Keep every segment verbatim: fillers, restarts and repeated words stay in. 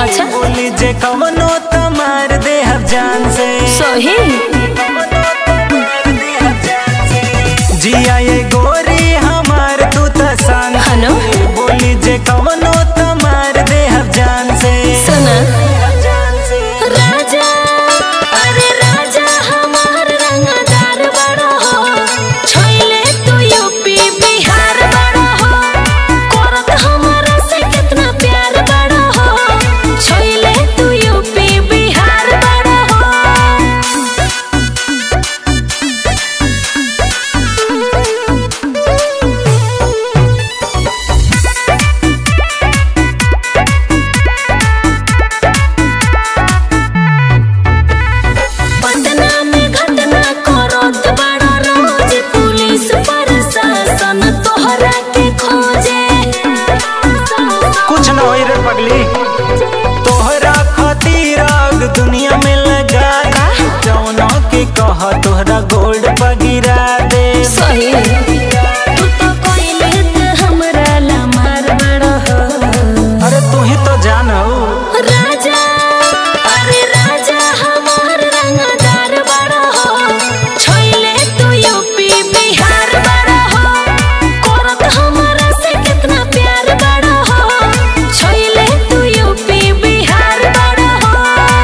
अच्छा बोली जे कवनो त मार दे हब जान से सही जिया ये गोरी हमार तू त शान हनो बोली जे कवनो त मार दे हब जान से सुना राजा अरे राजा हमार रंगदार बड़ा हो छोइले तू यूपी बिहार बड़ा हो करत हमरा से कितना प्यार बड़ा हो छोइले तू यूपी बिहार बड़ा हो पटना में घटना करत बड़ा रोज पुलिस प्रशासन तोहरा के खोजे कुछ न होई रे पगली तोहरा खातिर आग दुनिया में लगा जौनो के कह तोहरा गोल्ड पगिरा दे सही तू तो कोइले त हमरा ला मार बड़ा हो अरे तू ही तो जान राजा अरे राजा हमार रंगदार बड़ा हो छोइले तू यूपी बिहार बड़ा हो करत हमरा से कितना प्यार बड़ा हो छोइले तू यूपी बिहार बड़ा हो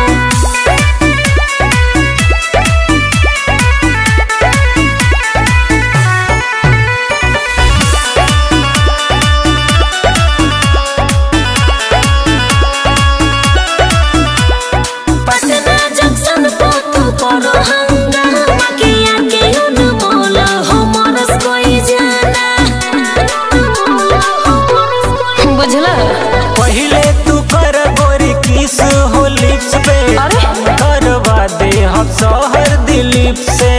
पटना जंक्शन पे तू करो हंगामा किया के अनमोल हमरस कोई जाना बुझला पहिले तू कर गोरी किस हो लिप्स पे अरे करवा दे हम शहर दिलीप से